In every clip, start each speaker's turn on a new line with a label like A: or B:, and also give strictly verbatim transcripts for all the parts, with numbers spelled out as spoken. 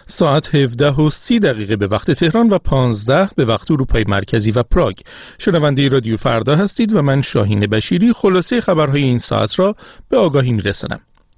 A: ساعت هفده و سی دقیقه به وقت تهران و پانزده به وقت اروپای مرکزی و پراگ. شنونده رادیو فردا هستید و من شاهین بشیری خلاصه خبرهای این ساعت را به آگاهی میرسانم.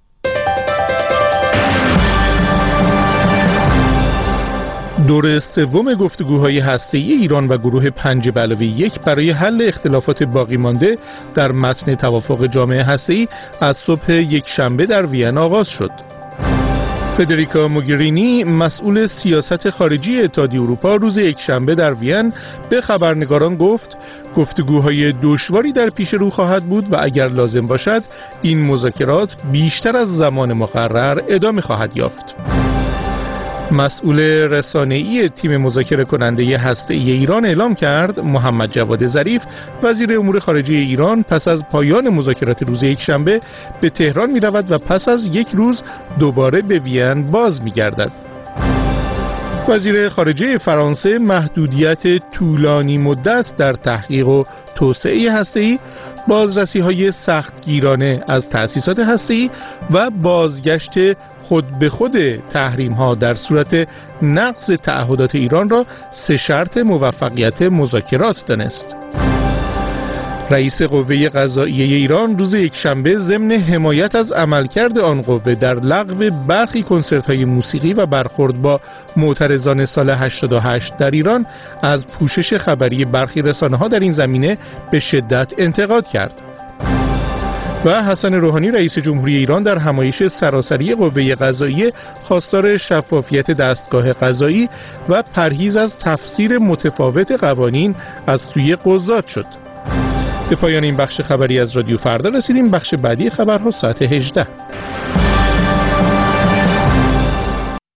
A: دور سوم گفتگوهای هسته‌ای ایران و گروه پنج به علاوه یک برای حل اختلافات باقی مانده در متن توافق جامعه هسته‌ای از صبح یک شنبه در وین آغاز شد. فدریکا موگرینی مسئول سیاست خارجی اتحادیه اروپا روز یکشنبه در وین به خبرنگاران گفت گفتگوهای دشواری در پیش رو خواهد بود و اگر لازم باشد این مذاکرات بیشتر از زمان مقرر ادامه خواهد یافت. مسئول رسانه‌ای تیم مذاکره کننده هسته‌ای ایران اعلام کرد محمد جواد ظریف وزیر امور خارجه ایران پس از پایان مذاکرات روز یکشنبه به تهران می رود و پس از یک روز دوباره به وین باز می گردد. وزیر خارجه فرانسه محدودیت طولانی مدت در تحقیق و توسعه هسته‌ای، بازرسی‌های سختگیرانه از تأسیسات هسته‌ای و بازگشت خود به خود تحریم‌ها در صورت نقض تعهدات ایران را سه شرط موفقیت مذاکرات دانست. رئیس قوه قضاییه ایران روز یکشنبه ضمن حمایت از عملکرد آن قوه در لغو برخی کنسرت‌های موسیقی و برخورد با معترضان سال هشتاد و هشت در ایران از پوشش خبری برخی رسانه‌ها در این زمینه به شدت انتقاد کرد. و حسن روحانی رئیس جمهوری ایران در همایش سراسری قوه قضاییه خواستار شفافیت دستگاه قضایی و پرهیز از تفسیر متفاوت قوانین از سوی قضات شد. به پایان این بخش خبری از رادیو فردا رسیدیم. بخش بعدی خبرها ساعت هجده.